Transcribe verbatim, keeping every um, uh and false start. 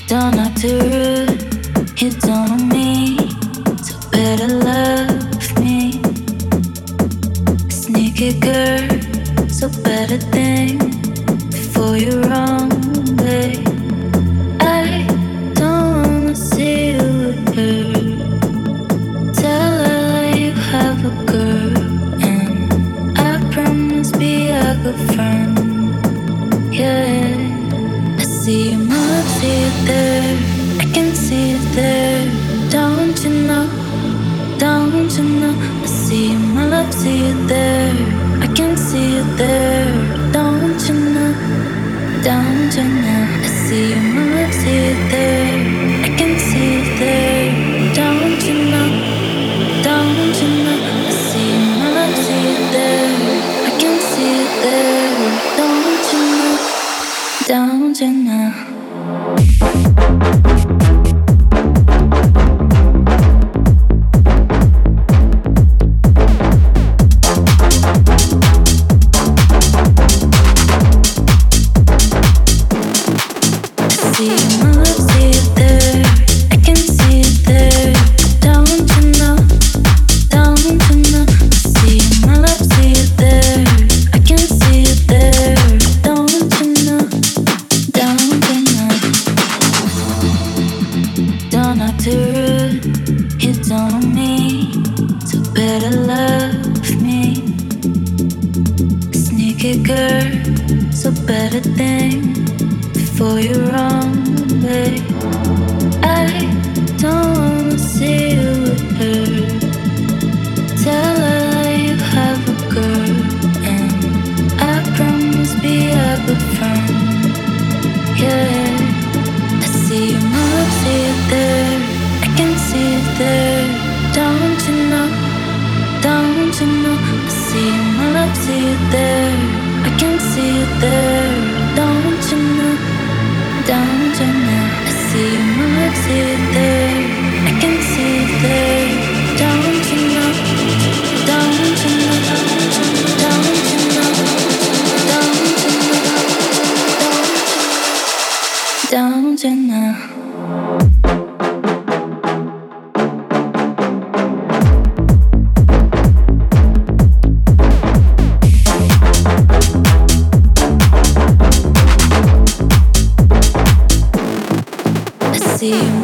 Don't have to rude, you don't know me, so better love me. Sneaky girl, so better think before you run away. I don't wanna see you with her. Tell her you have a girl, and I promise be a good friend. Yeah, I see you move, see it there, I can see it there. Don't you know? Don't you know? I see you, my love, see it there, I can see it there. Don't you know? Don't you know? I see you, my love, see it there, I can see it there. Don't you know? Don't you know? I see you, my love, see it there, I can see it there. Don't you know? Don't you know? Don't you know? I see you.